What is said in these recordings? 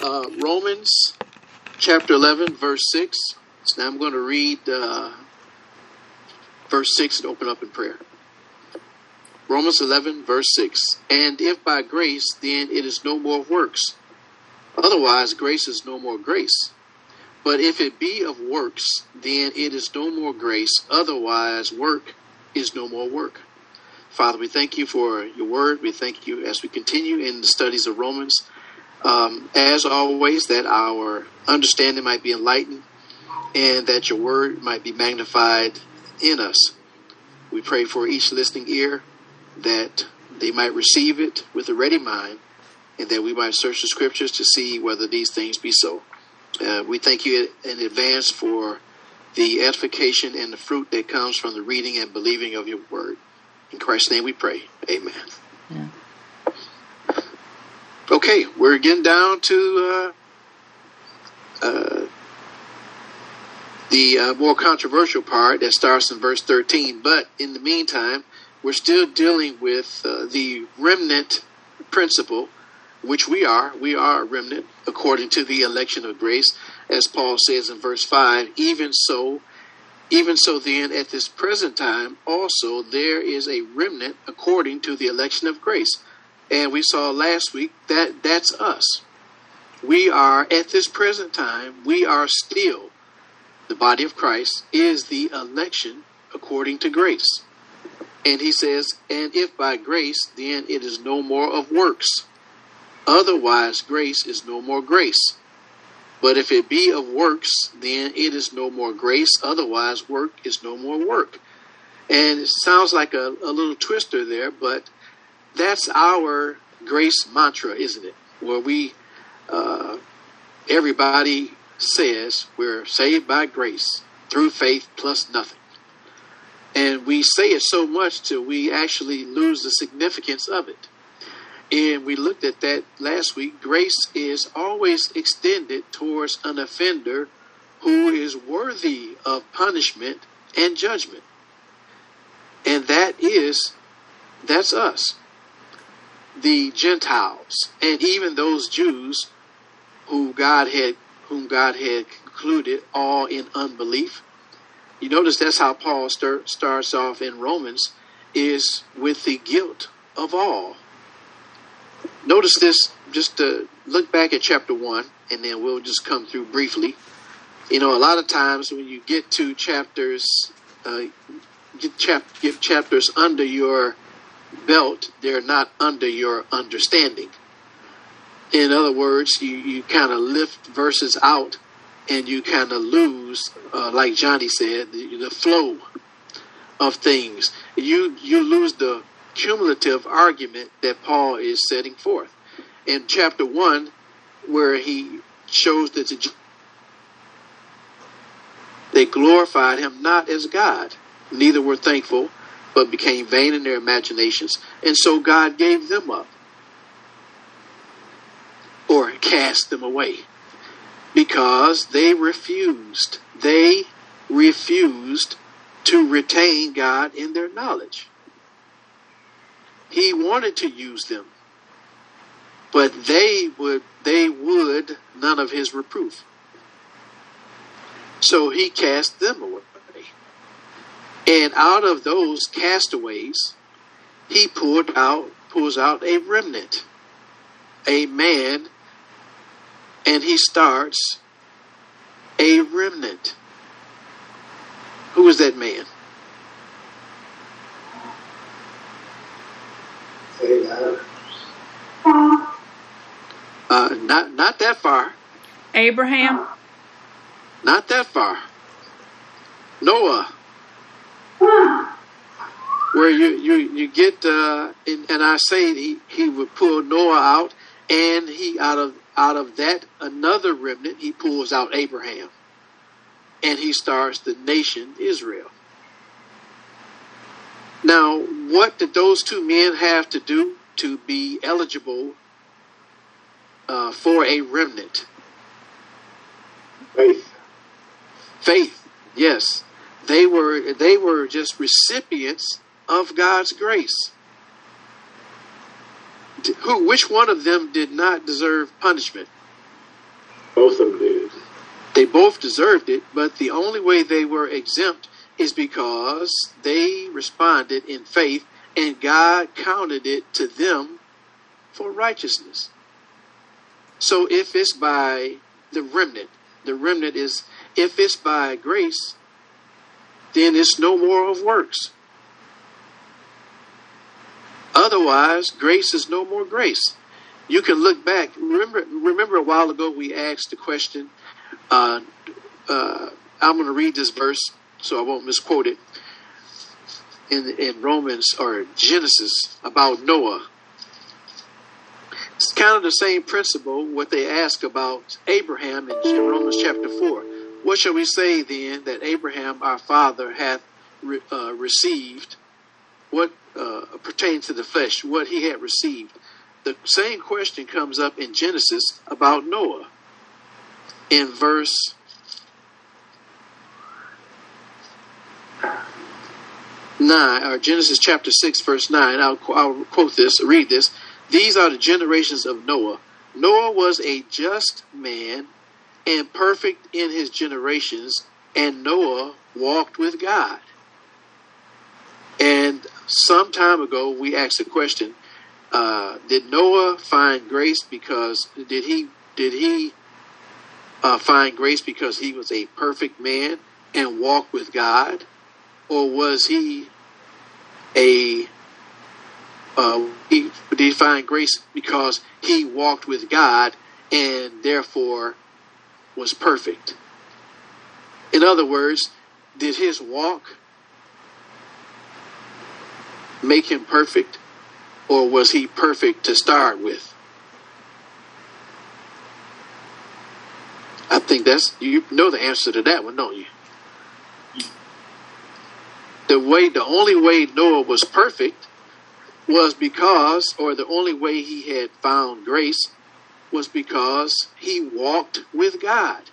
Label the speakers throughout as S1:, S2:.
S1: Romans chapter 11, verse 6. So now I'm going to read verse 6 and open up in prayer. Romans 11, verse 6. And if by grace, then it is no more of works. Otherwise, grace is no more grace. But if it be of works, then it is no more grace. Otherwise, work is no more work. Father, we thank you for your word. We thank you as we continue in the studies of Romans. As always, that our understanding might be enlightened and that your word might be magnified in us. We pray for each listening ear that they might receive it with a ready mind and that we might search the scriptures to see whether these things be so. We thank you in advance for the edification and the fruit that comes from the reading and believing of your word. In Christ's name we pray. Amen.
S2: Yeah.
S1: Okay, we're getting down to the more controversial part that starts in verse 13. But in the meantime, we're still dealing with the remnant principle, which we are. We are a remnant according to the election of grace, as Paul says in verse 5. Even so then at this present time also there is a remnant according to the election of grace. And we saw last week that that's us. We are at this present time, we are still, the body of Christ is the election according to grace. And he says, and if by grace, then it is no more of works. Otherwise, grace is no more grace. But if it be of works, then it is no more grace. Otherwise, work is no more work. And it sounds like a little twister there, but that's our grace mantra, isn't it? Where we, everybody says we're saved by grace through faith plus nothing. And we say it so much till we actually lose the significance of it. And we looked at that last week. Grace is always extended towards an offender who is worthy of punishment and judgment. And that's us, the Gentiles, and even those Jews whom God had concluded all in unbelief. You notice that's how Paul starts off in Romans, is with the guilt of all. Notice this, just to look back at chapter 1, and then we'll just come through briefly. You know, a lot of times when you get to chapters, get chapters under your belt, they're not under your understanding. In other words, you kind of lift verses out and you kind of lose, like Johnny said, the flow of things. You lose the cumulative argument that Paul is setting forth. In chapter 1, where he shows that they glorified him not as God, neither were thankful, but became vain in their imaginations, and so God gave them up, or cast them away, because they refused to retain God in their knowledge. He wanted to use them, but they would none of his reproof. So he cast them away. And out of those castaways, he pulls out a remnant, a man, and he starts a remnant. Who is that man? Not that far.
S2: Abraham.
S1: Not that far. Noah. Where you get and I say he would pull Noah out, and he out of that another remnant he pulls out Abraham, and he starts the nation Israel. Now, what did those two men have to do to be eligible for a remnant? Faith, yes. They were just recipients of God's grace. Which one of them did not deserve punishment?
S2: Both of them did.
S1: They both deserved it, but the only way they were exempt is because they responded in faith and God counted it to them for righteousness. So if it's by the remnant is, if it's by grace, then it's no more of works. Otherwise, grace is no more grace. You can look back. Remember a while ago we asked the question. I'm going to read this verse so I won't misquote it. In Romans or Genesis about Noah. It's kind of the same principle what they ask about Abraham in Romans chapter 4. What shall we say then that Abraham our father hath received? What pertains to the flesh, what he had received? The same question comes up in Genesis about Noah. In verse 9, or Genesis chapter 6, verse 9, I'll quote this, read this. These are the generations of Noah. Noah was a just man and perfect in his generations, and Noah walked with God. And some time ago, we asked the question, did Noah find grace because, did he find grace because he was a perfect man and walked with God? Or was he did he find grace because he walked with God and therefore was perfect? In other words, did his walk make him perfect, or was he perfect to start with? I think you know the answer to that one, don't you? The only way Noah was perfect was because, or the only way he had found grace was because he walked with God.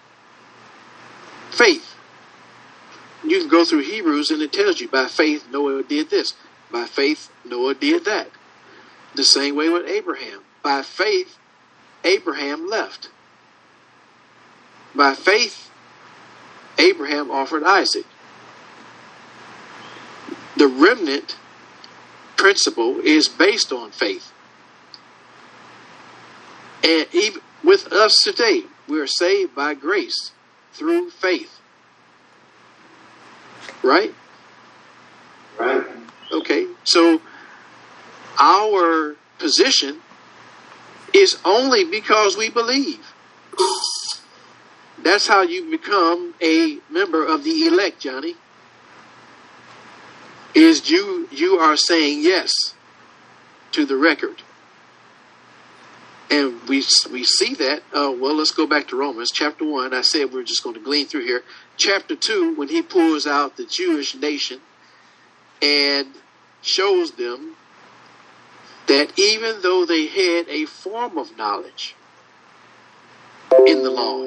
S1: Faith. You can go through Hebrews and it tells you by faith Noah did this. By faith Noah did that. The same way with Abraham. By faith Abraham left. By faith Abraham offered Isaac. The remnant principle is based on faith. And even with us today, we are saved by grace through faith. Right?
S2: Right.
S1: Okay, so our position is only because we believe. That's how you become a member of the elect, Johnny. Is you are saying yes to the record. And we see that. Well, let's go back to Romans chapter 1. I said we're just going to glean through here. Chapter 2, when he pulls out the Jewish nation and shows them that even though they had a form of knowledge in the law,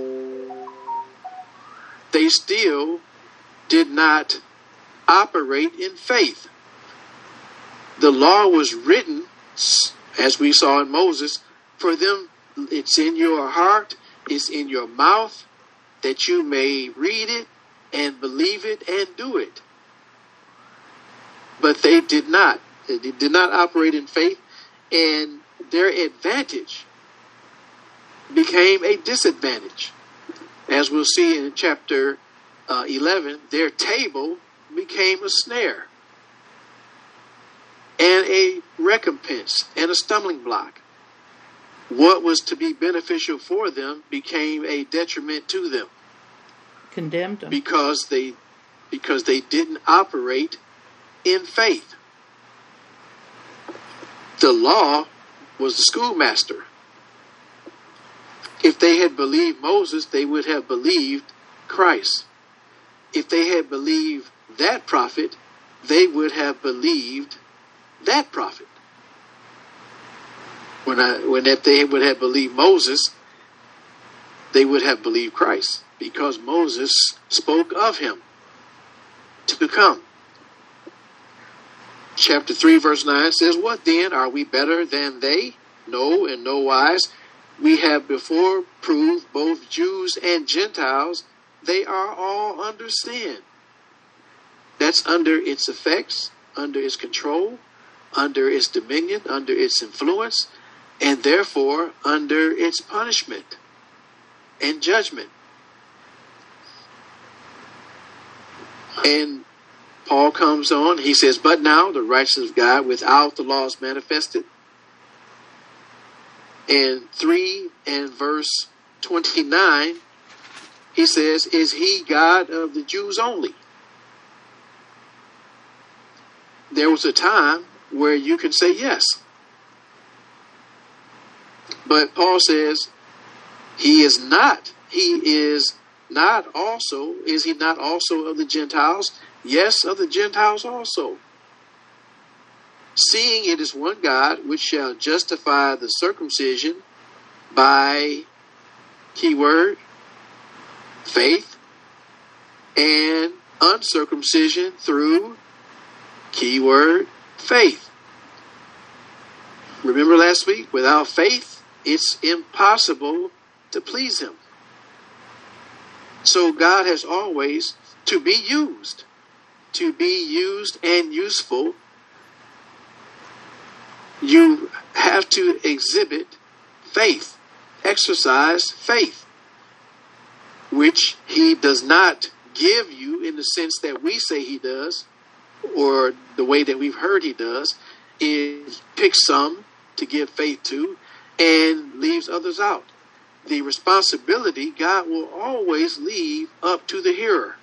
S1: they still did not operate in faith. The law was written, as we saw in Moses, for them. It's in your heart, it's in your mouth, that you may read it and believe it and do it. But they did not. They did not operate in faith, and their advantage became a disadvantage. As we'll see in chapter 11, their table became a snare and a recompense and a stumbling block. What was to be beneficial for them became a detriment to them.
S3: Condemned them.
S1: Because they didn't operate in faith. The law was the schoolmaster. If they had believed Moses, they would have believed Christ. If they had believed that prophet, they would have believed that prophet. If they would have believed Moses, they would have believed Christ, because Moses spoke of him to come. Chapter 3, verse 9 says, what then? Are we better than they? No, in no wise. we have before proved both Jews and Gentiles, they are all under sin. That's under its effects, under its control, under its dominion, under its influence, and therefore under its punishment and judgment. And Paul comes on, he says, but now the righteousness of God without the law is manifested. And 3 and verse 29, he says, is he God of the Jews only? There was a time where you can say yes. But Paul says, he is not. He is not also. Is he not also of the Gentiles? Yes, of the Gentiles also. Seeing it is one God, which shall justify the circumcision by, keyword, faith, and uncircumcision through, keyword, faith. Remember last week, without faith, it's impossible to please him. So God has always to be used and useful. You have to exhibit faith, exercise faith, which he does not give you in the sense that we say he does, or the way that we've heard he does, is pick some to give faith to and leaves others out. The responsibility God will always leave up to the hearer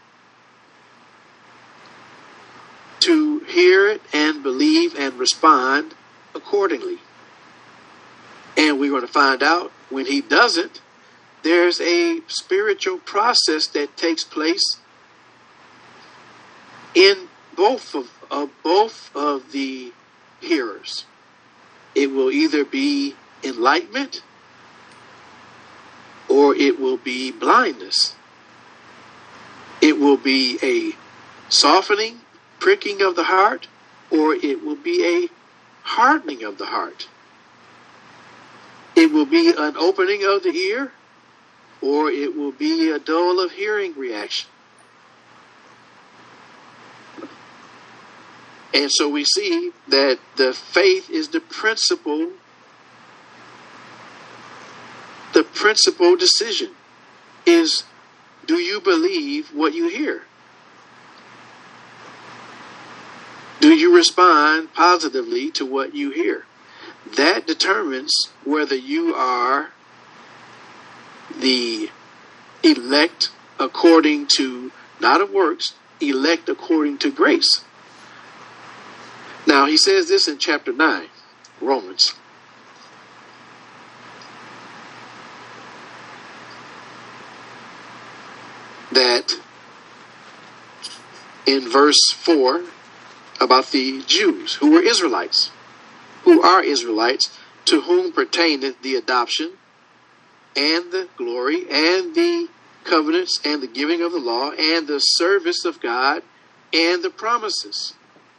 S1: to hear it and believe and respond accordingly. And we're going to find out when he doesn't, there's a spiritual process that takes place in both of the hearers. It will either be enlightenment or it will be blindness. It will be a softening, pricking of the heart, or it will be a hardening of the heart. It will be an opening of the ear, or it will be a dull of hearing reaction. And so we see that the faith is the principal decision is, do you believe what you hear? Do you respond positively to what you hear? That determines whether you are the elect according to, not of works, elect according to grace. Now, he says this in chapter 9, Romans. That in verse 4 about the Jews who were Israelites, who are Israelites, to whom pertaineth the adoption and the glory and the covenants and the giving of the law and the service of God and the promises.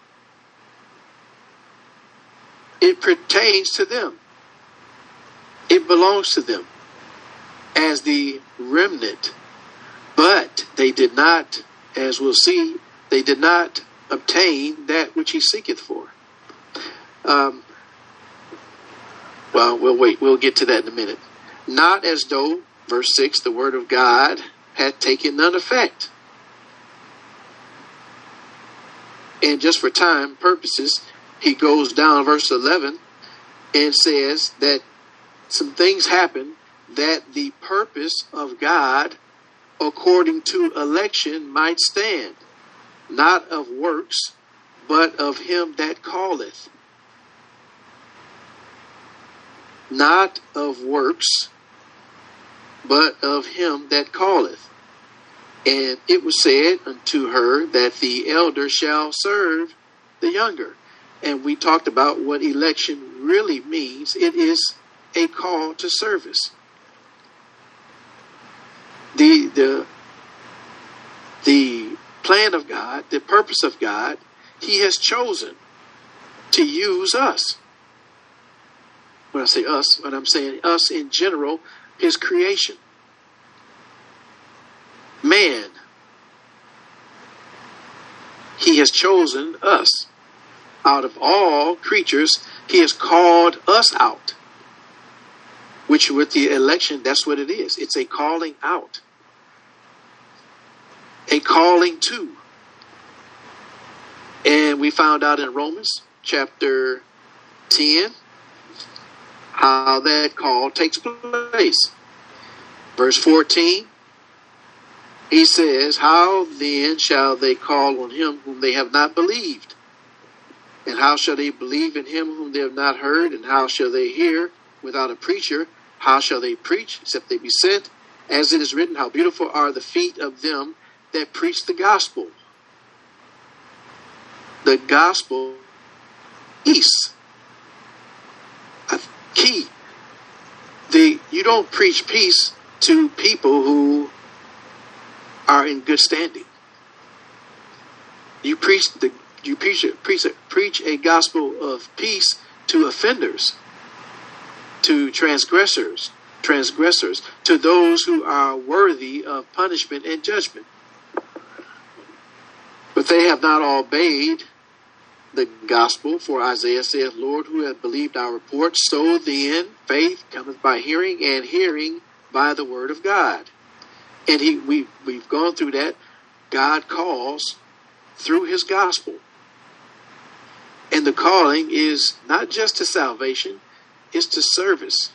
S1: It pertains to them. It belongs to them as the remnant. But they did not, as we'll see, they did not obtain that which he seeketh for. Well, we'll wait. We'll get to that in a minute. Not as though, verse 6, the word of God had taken none effect. And just for time purposes, he goes down verse 11 and says that some things happen that the purpose of God according to election might stand, not of works, but of him that calleth. Not of works, but of him that calleth. And it was said unto her that the elder shall serve the younger. And we talked about what election really means. It is a call to service. The plan of God, the purpose of God, he has chosen to use us. When I say us, when I'm saying us in general, his creation. Man. He has chosen us. Out of all creatures, he has called us out. Which with the election, that's what it is. It's a calling out. A calling to. And we found out in Romans chapter 10 how that call takes place. Verse 14, he says, how then shall they call on him whom they have not believed? And how shall they believe in him whom they have not heard? And how shall they hear without a preacher? How shall they preach except they be sent? As it is written, how beautiful are the feet of them that preach the gospel. The gospel, peace. A key. You don't preach peace to people who are in good standing. You preach a gospel of peace to offenders, to transgressors, to those who are worthy of punishment and judgment. But they have not obeyed the gospel, for Isaiah saith, Lord, who hath believed our report? So then faith cometh by hearing, and hearing by the word of God. And we've gone through that. God calls through his gospel. And the calling is not just to salvation, it's to service.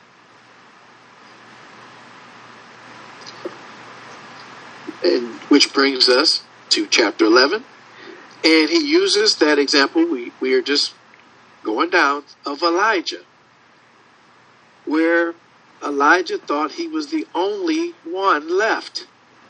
S1: And which brings us to chapter 11. And he uses that example we are just going down of Elijah, where Elijah thought he was the only one left.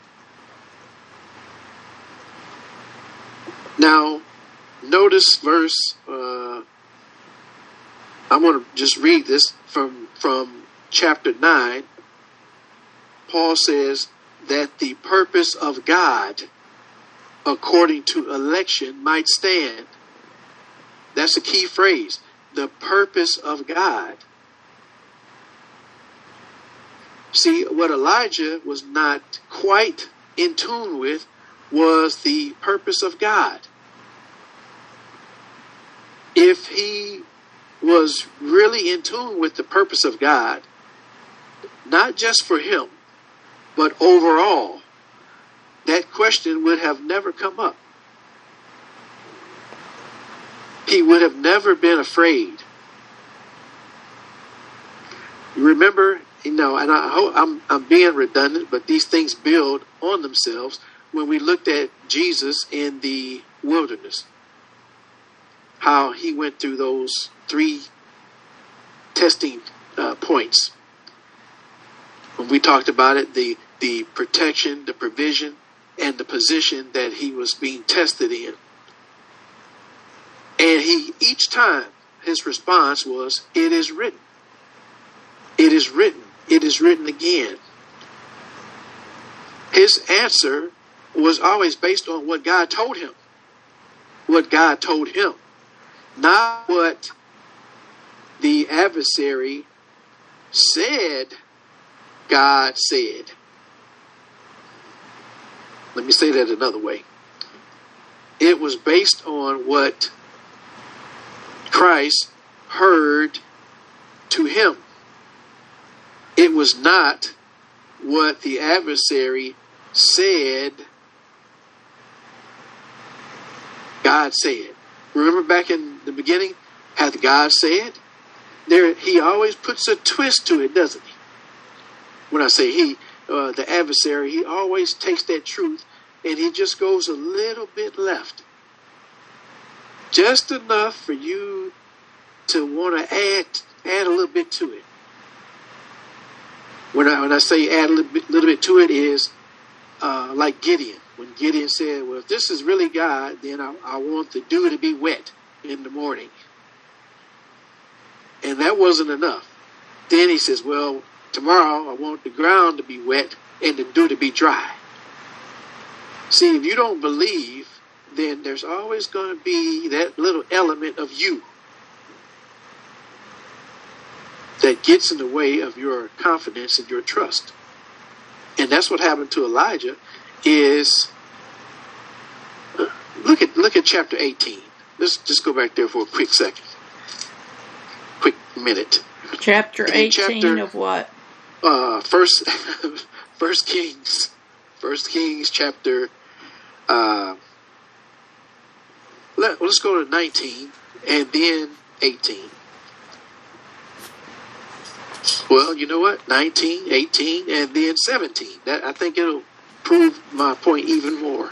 S1: Now, notice verse, I'm going to just read this from chapter 9. Paul says that the purpose of God according to election might stand. That's a key phrase. The purpose of God. See, what Elijah was not quite in tune with was the purpose of God. If he was really in tune with the purpose of God, not just for him, but overall, that question would have never come up. He would have never been afraid. You remember, and I hope I'm being redundant, but these things build on themselves when we looked at Jesus in the wilderness. How he went through those 3 testing points. When we talked about it, the protection, the provision, and the position that he was being tested in. And each time, his response was, it is written. It is written. It is written again. His answer was always based on what God told him. What God told him. Not what the adversary said God said. Let me say that another way. It was based on what Christ heard to him. It was not what the adversary said God said. Remember back in the beginning, hath God said? There, he always puts a twist to it, doesn't he? When I say he, the adversary, he always takes that truth and he just goes a little bit left. Just enough for you to want to add a little bit to it. When I say add a little bit to it is like Gideon. When Gideon said, well, if this is really God, then I want the dew to be wet in the morning. And that wasn't enough. Then he says, well, tomorrow I want the ground to be wet and the dew to be dry. See, if you don't believe, then there's always going to be that little element of you. that gets in the way of your confidence and your trust. And that's what happened to Elijah. Is look at chapter 18. Let's just go back there for a quick minute.
S3: Chapter 18 of what?
S1: First Kings. First Kings chapter. Let's go to 19 and then 18. Well, you know what? 19, 18, and then 17. That, I think it'll prove my point even more.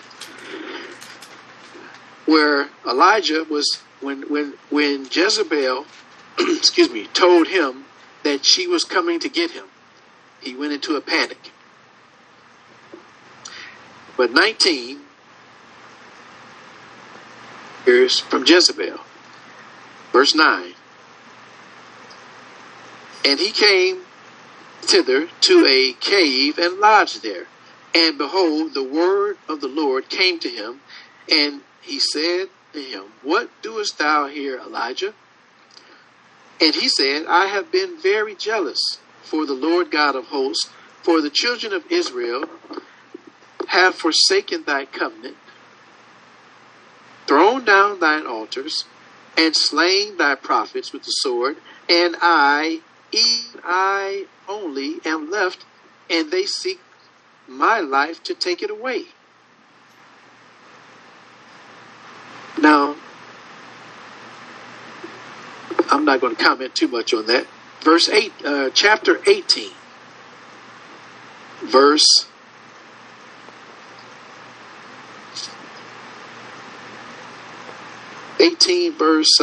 S1: Where Elijah was, when Jezebel, excuse me, told him that she was coming to get him, he went into a panic. But 19, here's from Jezebel, verse 9. And he came thither to a cave and lodged there. And behold, the word of the Lord came to him, and he said to him, What doest thou here, Elijah? And he said, I have been very jealous for the Lord God of hosts, for the children of Israel have forsaken thy covenant, thrown down thine altars, and slain thy prophets with the sword, and even I only am left, and they seek my life to take it away. Now, I'm not going to comment too much on that. Verse 8, chapter 18, verse 18, verse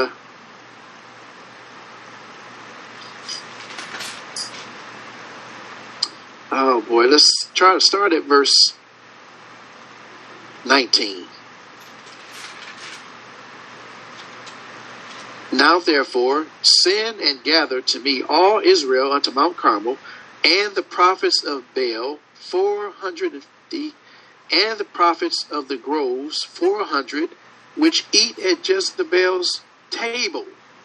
S1: oh boy, let's try to start at verse 19. Now therefore, send and gather to me all Israel unto Mount Carmel, and the prophets of Baal 450, and the prophets of the groves 400, which eat at Jezebel's table.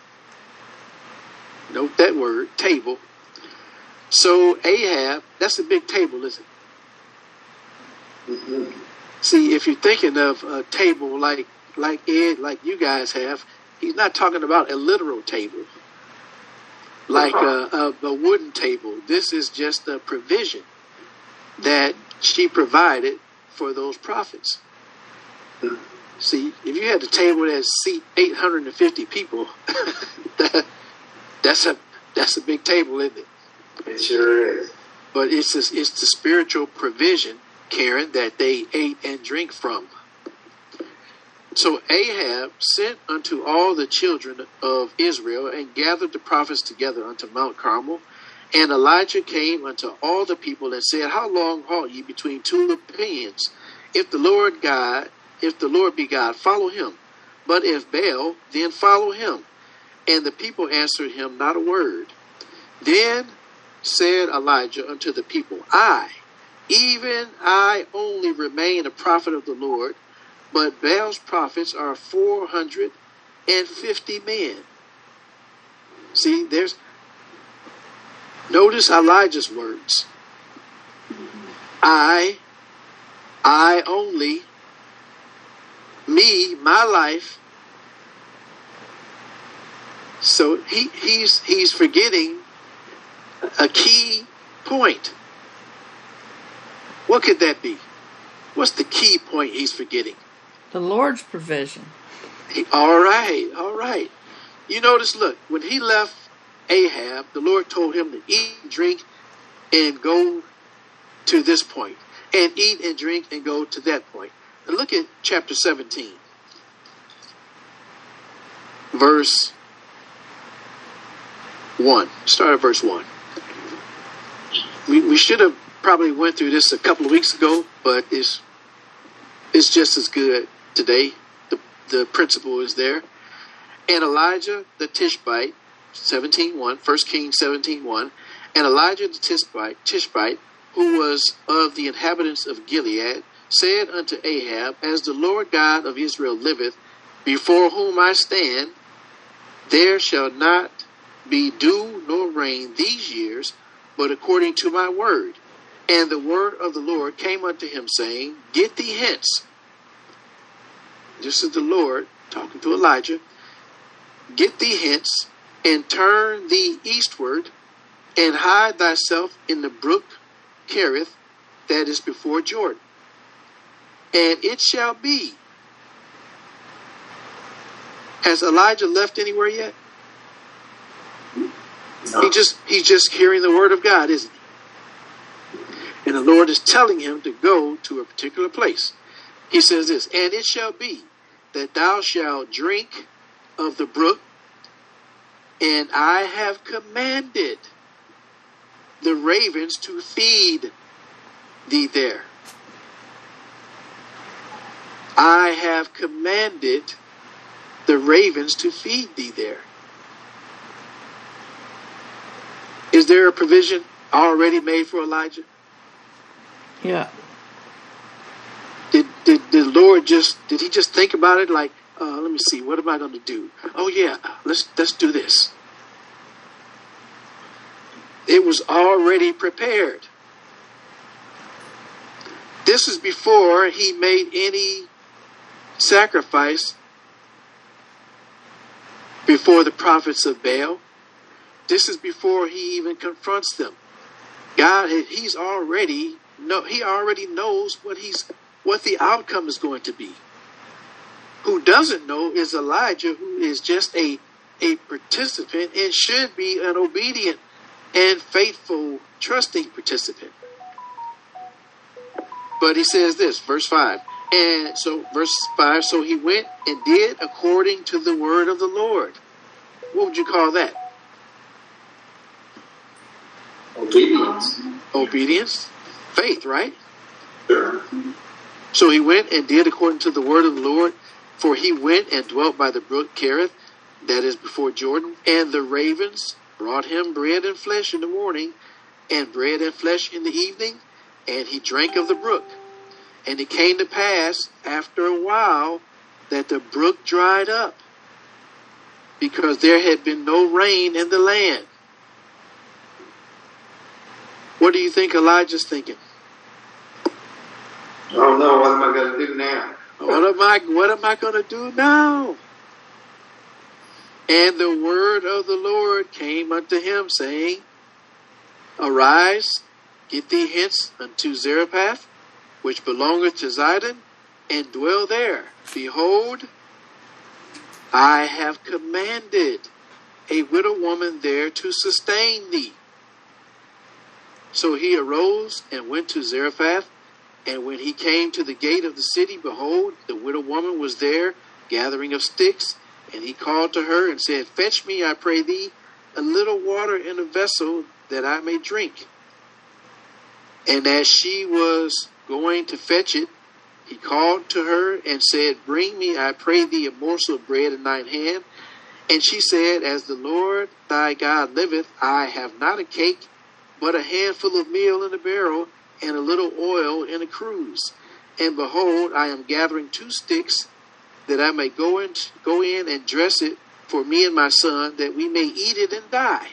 S1: Note that word, table. So Ahab, that's a big table, isn't it?
S2: Mm-hmm.
S1: See, if you're thinking of a table like Ed, like you guys have, he's not talking about a literal table, like a wooden table. This is just a provision that she provided for those prophets. See, if you had a table that seat 850 people, that's a big table, isn't it?
S2: It sure is.
S1: But it's the spiritual provision, Karen, that they ate and drank from. So Ahab sent unto all the children of Israel and gathered the prophets together unto Mount Carmel. And Elijah came unto all the people and said, How long halt ye between two opinions? If the Lord be God, follow him. But if Baal, then follow him. And the people answered him not a word. Then said Elijah unto the people, even I only remain a prophet of the Lord, but Baal's prophets are 450 men. See, notice Elijah's words. I only, me, my life. So he's forgetting a key point. What could that be? What's the key point he's forgetting?
S3: The Lord's provision.
S1: All right. You notice, look, when he left Ahab, the Lord told him to eat, drink, and go to this point. And eat and drink and go to that point. And look at chapter 17. Verse 1. Start at verse 1. We should have probably went through this a couple of weeks ago, but it's just as good today. The principle is there. And Elijah the Tishbite, 17:1, 1 Kings 17:1, and Elijah the Tishbite, who was of the inhabitants of Gilead, said unto Ahab, As the Lord God of Israel liveth, before whom I stand, there shall not be dew nor rain these years, but according to my word. And the word of the Lord came unto him, saying, Get thee hence. This is the Lord talking to Elijah. Get thee hence, and turn thee eastward, and hide thyself in the brook Cherith, that is before Jordan. And it shall be. Has Elijah left anywhere yet?
S2: No.
S1: He's just hearing the word of God, isn't he? And the Lord is telling him to go to a particular place. He says this, and it shall be that thou shalt drink of the brook, and I have commanded the ravens to feed thee there. I have commanded the ravens to feed thee there. Is there a provision already made for Elijah?
S3: Yeah.
S1: Did the Lord did he just think about it like, let me see, what am I going to do? Oh yeah, let's do this. It was already prepared. This is before he made any sacrifice before the prophets of Baal. This is before he even confronts them. God, he already knows what the outcome is going to be. Who doesn't know is Elijah, who is just a participant and should be an obedient and faithful, trusting participant. But he says this, verse 5. And so, verse 5, so he went and did according to the word of the Lord. What would you call that?
S2: Obedience.
S1: Obedience. Faith, right?
S2: Sure.
S1: So he went and did according to the word of the Lord, for he went and dwelt by the brook Cherith, that is before Jordan, and the ravens brought him bread and flesh in the morning, and bread and flesh in the evening, and he drank of the brook. And it came to pass after a while that the brook dried up, because there had been no rain in the land. What do you think Elijah's thinking?
S2: Oh no, what am I going to do now?
S1: What am I going to do now? And the word of the Lord came unto him, saying, Arise, get thee hence unto Zarephath, which belongeth to Zidon, and dwell there. Behold, I have commanded a widow woman there to sustain thee. So he arose and went to Zarephath, and when he came to the gate of the city, behold, the widow woman was there, gathering of sticks. And he called to her and said, Fetch me, I pray thee, a little water in a vessel, that I may drink. And as she was going to fetch it, he called to her and said, Bring me, I pray thee, a morsel of bread in thine hand. And she said, As the Lord thy God liveth, I have not a cake, but a handful of meal in a barrel, and a little oil in a cruse. And behold, I am gathering 2 sticks, that I may go in and dress it for me and my son, that we may eat it and die.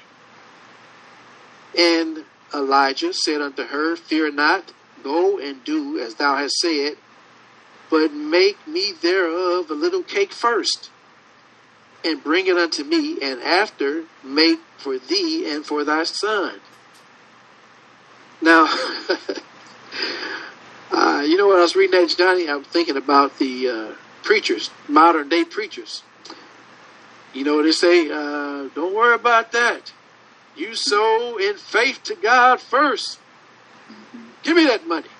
S1: And Elijah said unto her, Fear not, go and do as thou hast said, but make me thereof a little cake first, and bring it unto me, and after make for thee and for thy son. Now, you know what I was reading that, Johnny? I'm thinking about the preachers, modern day preachers. You know what they say? Don't worry about that. You sow in faith to God first. Give me that money.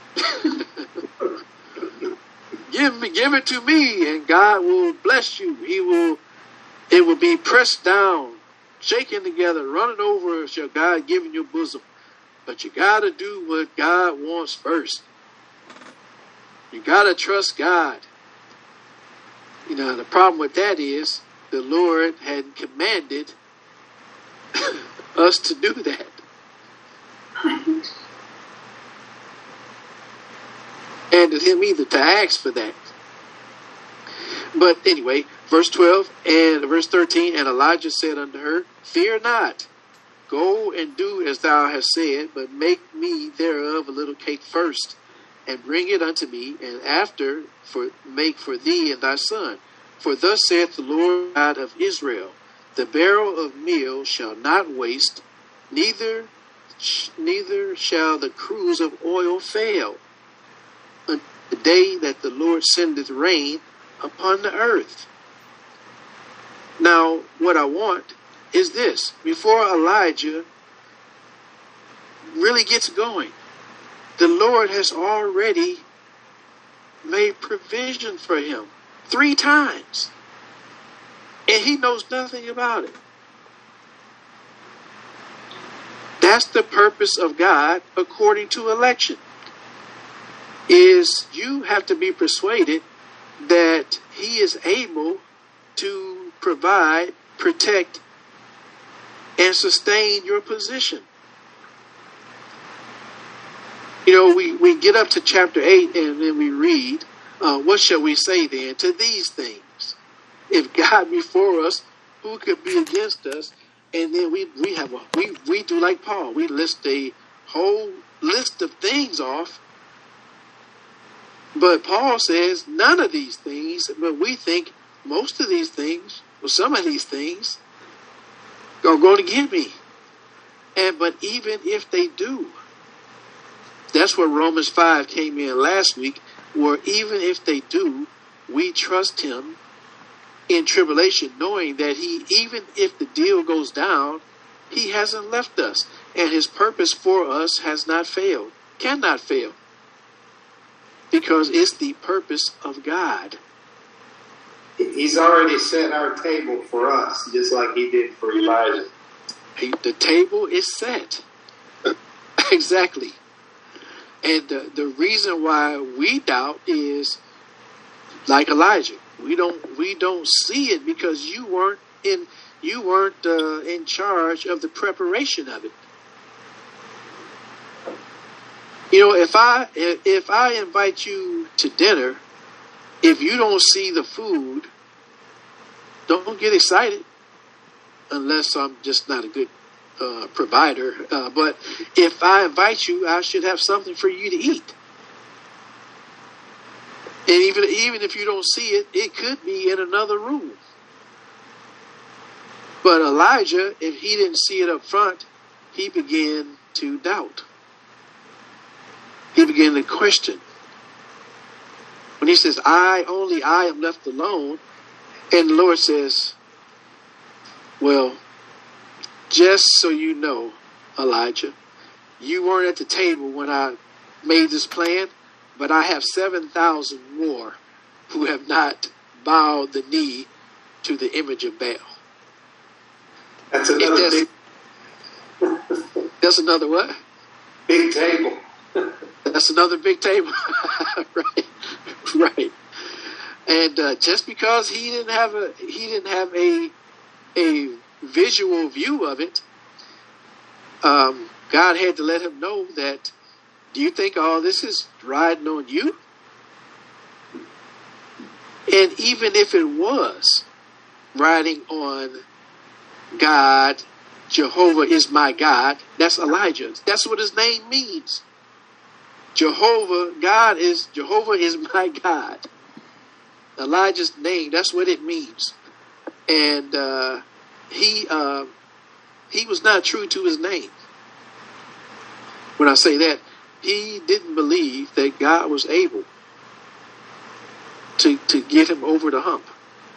S1: Give it to me, and God will bless you. It will be pressed down, shaken together, running over, shall God give in your bosom. But you got to do what God wants first. You got to trust God. You know, the problem with that is the Lord hadn't commanded us to do that. And to him either to ask for that. But anyway, Verse 12 and verse 13, and Elijah said unto her, Fear not, go and do as thou hast said, but make me thereof a little cake first, and bring it unto me, and after make for thee and thy son. For thus saith the Lord God of Israel, the barrel of meal shall not waste, neither shall the cruse of oil fail, until the day that the Lord sendeth rain upon the earth. Now, what I want is this. Before Elijah really gets going, the Lord has already made provision for him 3 times. And he knows nothing about it. That's the purpose of God according to election. Is you have to be persuaded that he is able to provide, protect, and sustain your position. You know, we get up to chapter 8 and then we read, what shall we say then to these things? If God be for us, who could be against us? And then we do like Paul. We list a whole list of things off. But Paul says none of these things, but we think most of these things, or some of these things, are going to get me. But even if they do, that's where Romans 5 came in last week, where even if they do, we trust him in tribulation, knowing that he, even if the deal goes down, he hasn't left us. And his purpose for us has not failed, cannot fail. Because it's the purpose of God.
S2: He's already set our table for us, just like he did for Elijah.
S1: The table is set. Exactly. And the reason why we doubt is like Elijah. We don't see it because you weren't in charge of the preparation of it. You know, if I invite you to dinner, if you don't see the food, don't get excited unless I'm just not a good provider. But if I invite you, I should have something for you to eat. And even if you don't see it, it could be in another room. But Elijah, if he didn't see it up front, he began to doubt. He began to question. When he says, I am left alone, and the Lord says, well, just so you know, Elijah, you weren't at the table when I made this plan, but I have 7,000 more who have not bowed the knee to the image of Baal.
S2: That's another
S1: That's another what?
S2: big table.
S1: That's another big table. Right. And just because he didn't have a visual view of it, God had to let him know that, do you think all this is riding on you? And even if it was riding on God, Jehovah is my God, that's Elijah. That's what his name means. Jehovah is my God. Elijah's name, that's what it means. And he was not true to his name. When I say that, he didn't believe that God was able to get him over the hump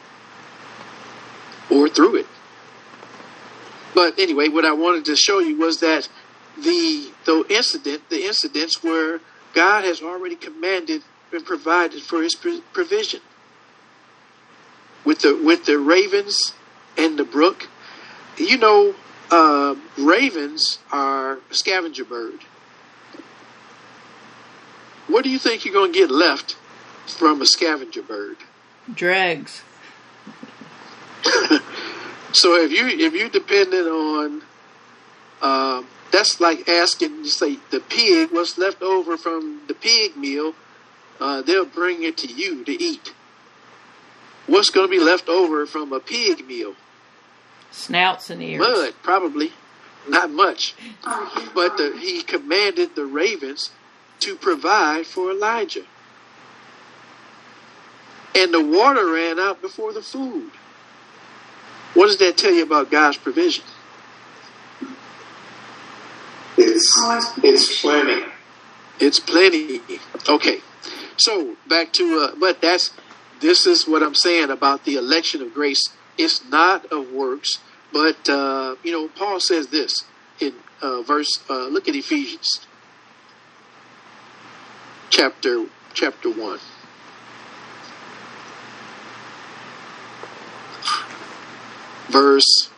S1: or through it. But anyway, what I wanted to show you was that the incidents where God has already commanded and provided for his provision. With the ravens and the brook, you know, ravens are a scavenger bird. What do you think you're going to get left from a scavenger bird?
S3: Dregs.
S1: So if you depended on, that's like asking, you say, the pig, what's left over from the pig meal, they'll bring it to you to eat. What's going to be left over from a pig meal?
S3: Snouts and ears.
S1: Mud, probably. Not much. But he commanded the ravens to provide for Elijah. And the water ran out before the food. What does that tell you about God's provision?
S2: It's plenty.
S1: It's plenty. Okay. So back to but this is what I'm saying about the election of grace. It's not of works, but Paul says this in look at Ephesians chapter 1. Verse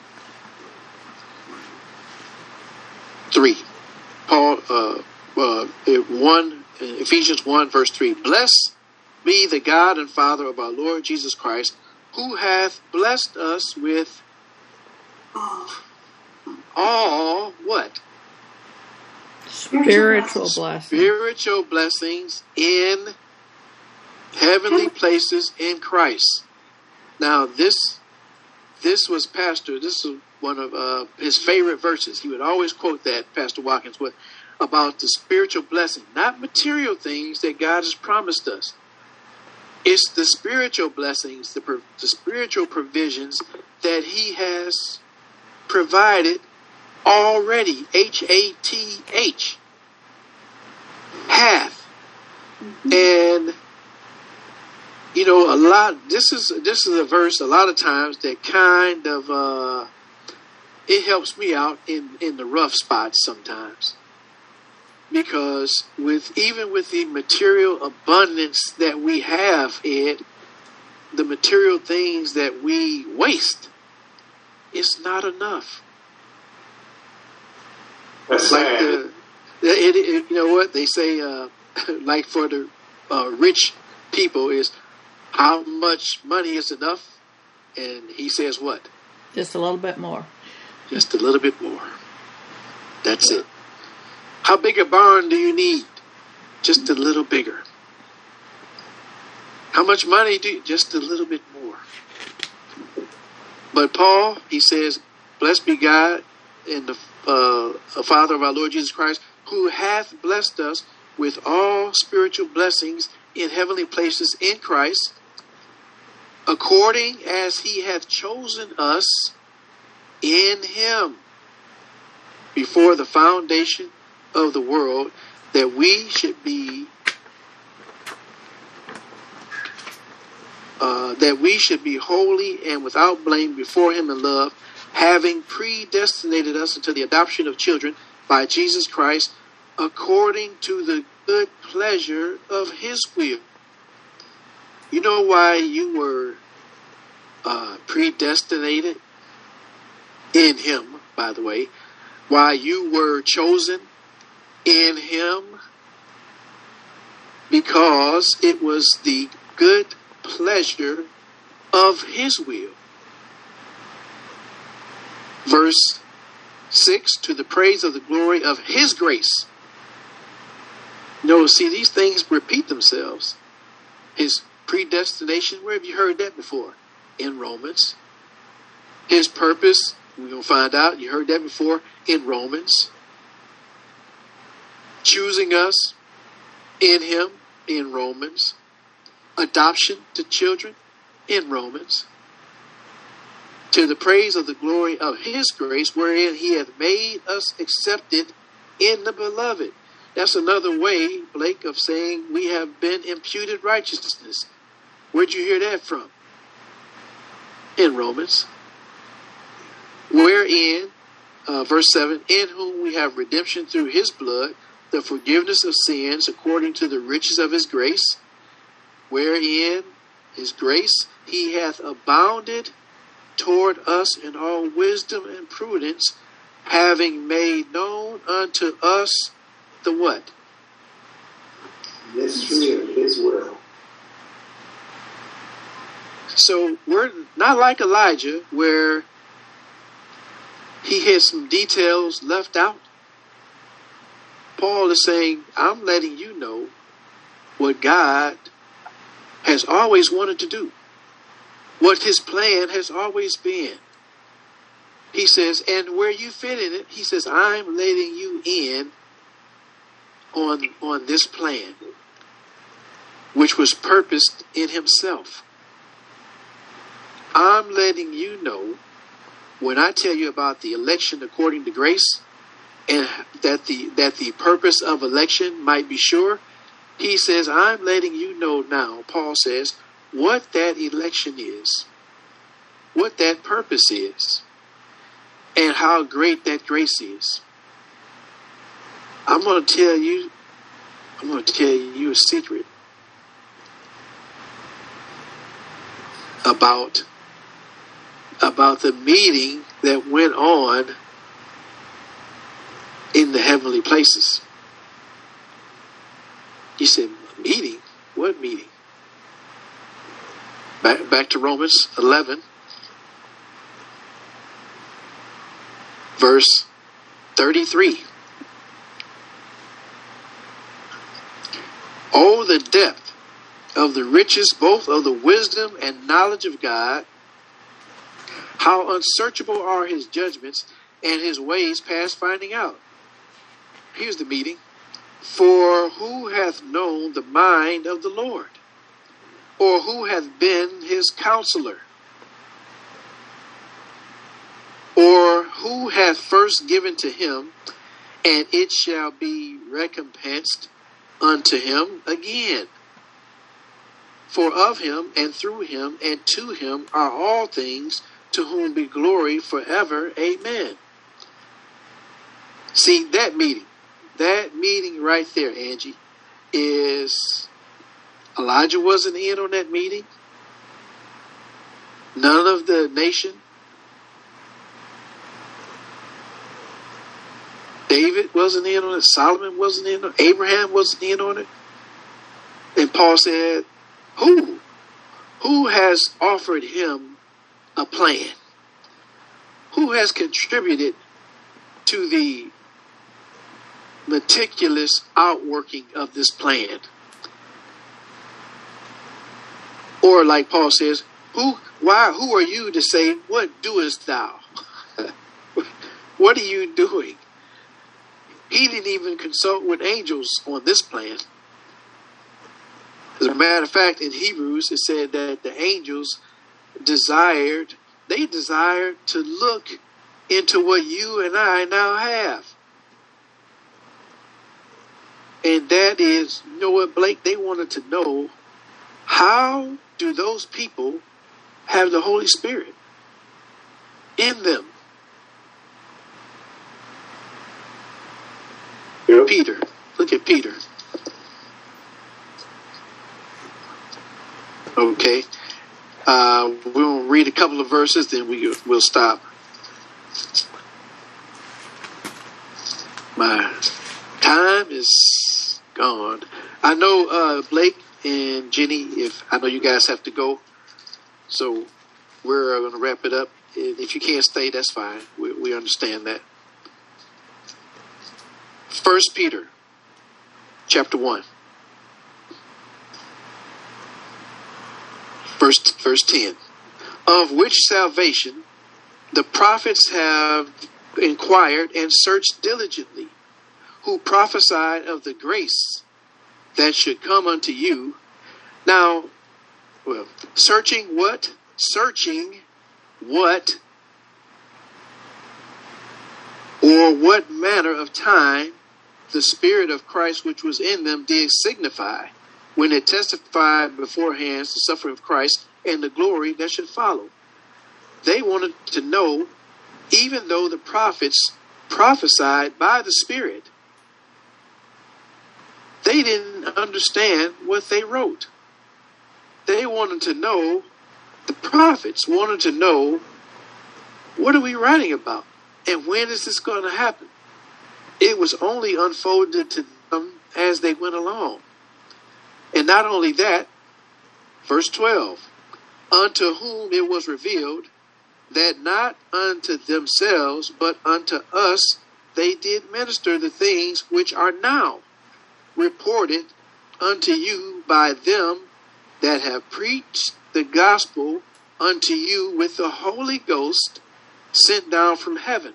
S1: 3. Paul, Ephesians 1, verse 3. Blessed be the God and Father of our Lord Jesus Christ, who hath blessed us with all what?
S3: Spiritual blessings.
S1: Spiritual blessings in heavenly places in Christ. Now this was Pastor. This is one of his favorite verses. He would always quote that, Pastor Watkins, about the spiritual blessing, not material things that God has promised us. It's the spiritual blessings, the spiritual provisions that he has provided already. H-A-T-H. Hath. And a lot. This is a verse a lot of times that kind of it helps me out in the rough spots sometimes, because even with the material abundance that we have, the material things that we waste, it's not enough.
S2: That's sad.
S1: You know what they say? Like for the rich people is, how much money is enough? And he says what?
S3: Just a little bit more.
S1: Just a little bit more. That's it. How big a barn do you need? Just a little bigger. How much money do you? Just a little bit more. But Paul, he says, blessed be God and the Father of our Lord Jesus Christ, who hath blessed us with all spiritual blessings in heavenly places in Christ, according as he hath chosen us in him before the foundation of the world, that we should be holy and without blame before him in love, having predestinated us unto the adoption of children by Jesus Christ, according to the good pleasure of his will. You know why you were predestinated in him, by the way? Why you were chosen in him? Because it was the good pleasure of his will. Verse 6, to the praise of the glory of his grace. See, these things repeat themselves. His predestination, where have you heard that before? In Romans. His purpose, we're going to find out, you heard that before, in Romans. Choosing us in him, in Romans. Adoption to children, in Romans. To the praise of the glory of his grace, wherein he hath made us accepted in the beloved. That's another way, Blake, of saying we have been imputed righteousness. Where'd you hear that from? In Romans. Wherein, verse 7, in whom we have redemption through his blood, the forgiveness of sins according to the riches of his grace, wherein his grace he hath abounded toward us in all wisdom and prudence, having made known unto us the what?
S2: Mystery of his will.
S1: So we're not like Elijah, where he had some details left out. Paul is saying, I'm letting you know what God has always wanted to do. what his plan has always been. He says, and where you fit in it, he says, I'm letting you in on this plan, which was purposed in himself. I'm letting you know, when I tell you about the election according to grace, and that the purpose of election might be sure, he says, I'm letting you know now, Paul says, what that election is, what that purpose is, and how great that grace is. I'm going to tell you a secret about the meeting that went on in the heavenly places. He said, meeting? What meeting? Back to Romans 11, verse 33. Oh, the depth of the riches, both of the wisdom and knowledge of God. How unsearchable are his judgments, and his ways past finding out. Here's the meeting. For who hath known the mind of the Lord? Or who hath been his counselor? Or who hath first given to him, and it shall be recompensed unto him again? For of him, and through him, and to him are all things, to whom be glory forever. Amen. See, that meeting right there, Angie, is Elijah wasn't in on that meeting. None of the nation. David wasn't in on it. Solomon wasn't in on it. Abraham wasn't in on it. And Paul said, Who has offered him a plan? Who has contributed to the meticulous outworking of this plan? Or like Paul says, who are you to say, what doest thou? What are you doing? He didn't even consult with angels on this plan. As a matter of fact, in Hebrews, it said that the angels desired to look into what you and I now have. And that is, you know what, Blake? They wanted to know, how do those people have the Holy Spirit in them?
S2: Yep.
S1: Peter. Look at Peter. Okay. We'll read a couple of verses, then we'll stop. My time is gone. I know Blake and Jenny, I know you guys have to go, so we're going to wrap it up. If you can't stay, that's fine. We understand that. 1 Peter, chapter 1, verse 10. Of which salvation the prophets have inquired and searched diligently, who prophesied of the grace that should come unto you. Now, searching what? Searching what? Or what manner of time the Spirit of Christ which was in them did signify, when it testified beforehand the suffering of Christ and the glory that should follow. They wanted to know, even though the prophets prophesied by the Spirit, they didn't understand what they wrote. They wanted to know, the prophets wanted to know, what are we writing about? And when is this going to happen? It was only unfolded to them as they went along. And not only that, verse 12, unto whom it was revealed that not unto themselves, but unto us they did minister the things which are now reported unto you by them that have preached the gospel unto you with the Holy Ghost sent down from heaven,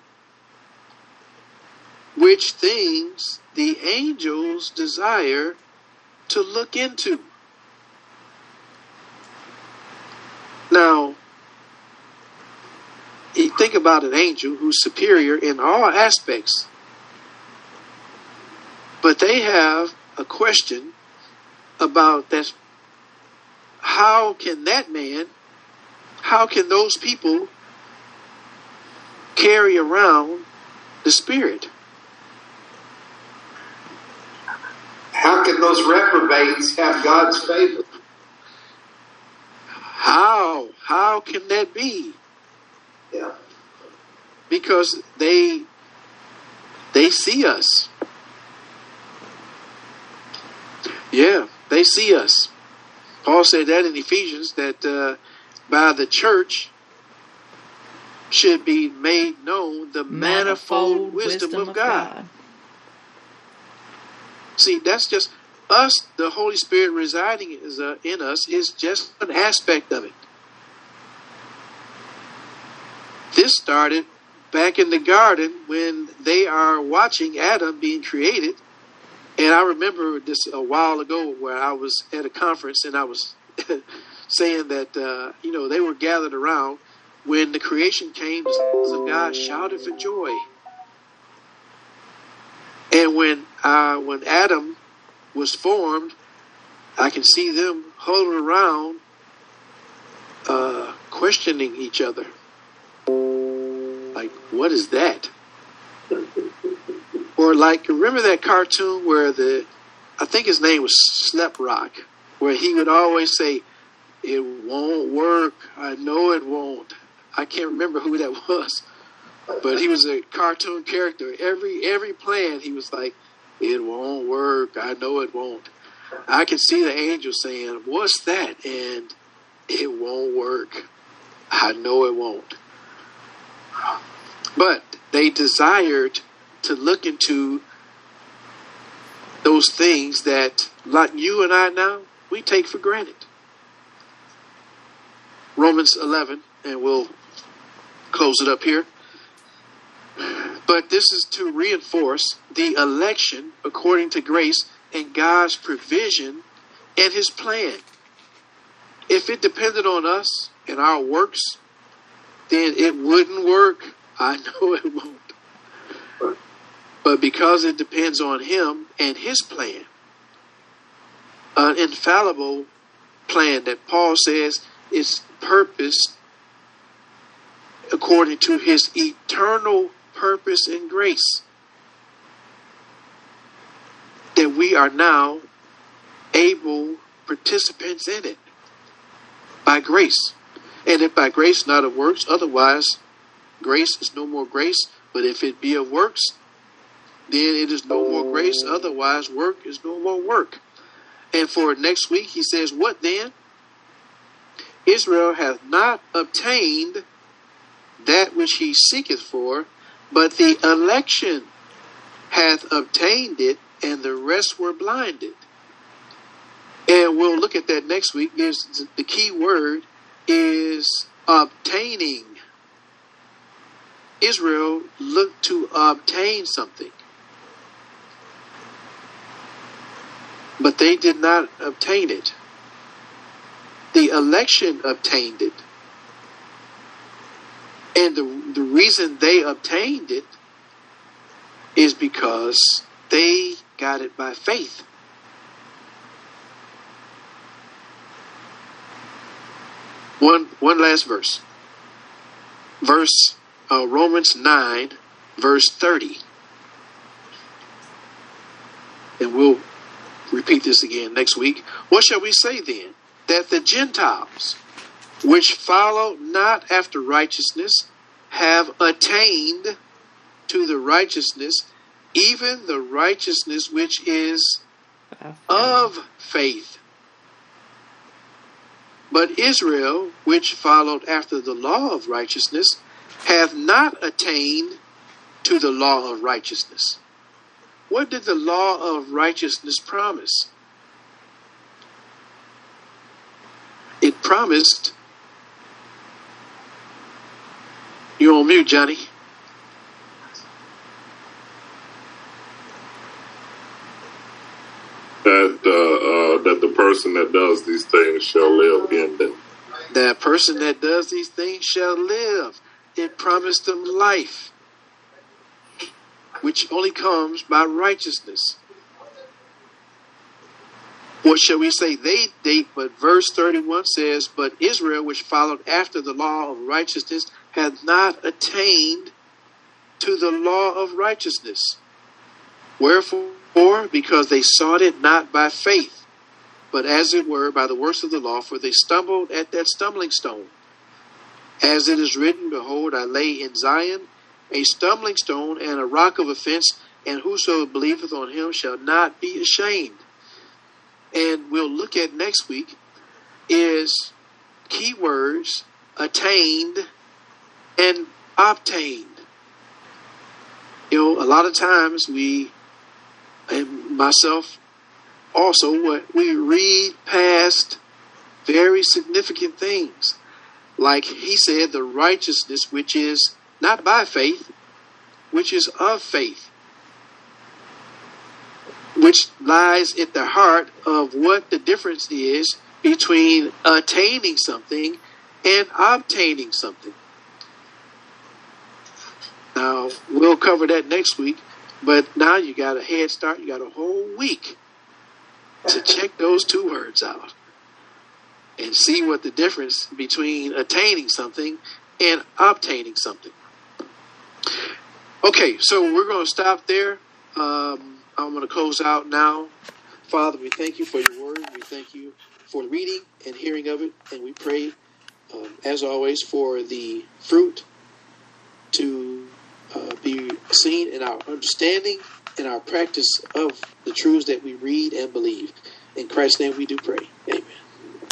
S1: which things the angels desire to look into. Now, you think about an angel who's superior in all aspects, but they have a question about that. How can those people carry around the Spirit?
S2: How can those reprobates have God's favor?
S1: How can that be?
S2: Yeah.
S1: Because they see us. Yeah, they see us. Paul said that in Ephesians, that by the church should be made known the manifold wisdom of God. See, that's just us. The Holy Spirit residing in us is just an aspect of it. This started back in the garden when they are watching Adam being created. And I remember this a while ago where I was at a conference and I was saying that, they were gathered around when the creation came. The sons of God shouted for joy. And when Adam was formed, I can see them huddled around, questioning each other. Like, what is that? Or like, remember that cartoon where I think his name was Slep Rock, where he would always say, "It won't work. I know it won't." I can't remember who that was, but he was a cartoon character. Every plan, he was like, "It won't work. I know it won't." I can see the angel saying, "What's that?" And it won't work. I know it won't. But they desired to look into those things that, like you and I now, we take for granted. Romans 11, and we'll close it up here. But this is to reinforce the election according to grace and God's provision and his plan. If it depended on us and our works, then it wouldn't work. I know it won't. But because it depends on him and his plan, an infallible plan that Paul says is purposed according to his eternal purpose and grace, that we are now able participants in it by grace. And if by grace, not of works, otherwise grace is no more grace. But if it be of works, then it is no more grace, otherwise work is no more work. And for next week, he says, what then? Israel hath not obtained that which he seeketh for, but the election hath obtained it, and the rest were blinded. And we'll look at that next week. The key word is obtaining. Israel looked to obtain something, but they did not obtain it. The election obtained it. And the reason they obtained it is because they got it by faith. One last verse. Romans 9, verse 30. And we'll repeat this again next week. What shall we say then? That the Gentiles, which follow not after righteousness, have attained to the righteousness, even the righteousness which is of faith. But Israel, which followed after the law of righteousness, have not attained to the law of righteousness. What did the law of righteousness promise? It promised You're on mute, Johnny.
S4: That the person that does these things shall live in them.
S1: That person that does these things shall live. It promised them life, which only comes by righteousness. What shall we say? They date, but verse 31 says, but Israel, which followed after the law of righteousness, hath not attained to the law of righteousness. Wherefore? Because they sought it not by faith, but as it were by the works of the law, for they stumbled at that stumbling stone. As it is written, behold, I lay in Zion a stumbling stone and a rock of offense, and whoso believeth on him shall not be ashamed. And we'll look at next week is keywords attained and obtained. You know, a lot of times we, and myself also, we read past very significant things. Like he said, the righteousness which is not by faith, which is of faith, which lies at the heart of what the difference is between attaining something and obtaining something. Now, we'll cover that next week, but now you got a head start. You got a whole week to check those two words out and see what the difference between attaining something and obtaining something. Okay, so we're going to stop there. I'm going to close out now. Father, we thank you for your word. We thank you for the reading and hearing of it. And we pray, as always, for the fruit to be seen in our understanding and our practice of the truths that we read and believe. In Christ's name we do pray.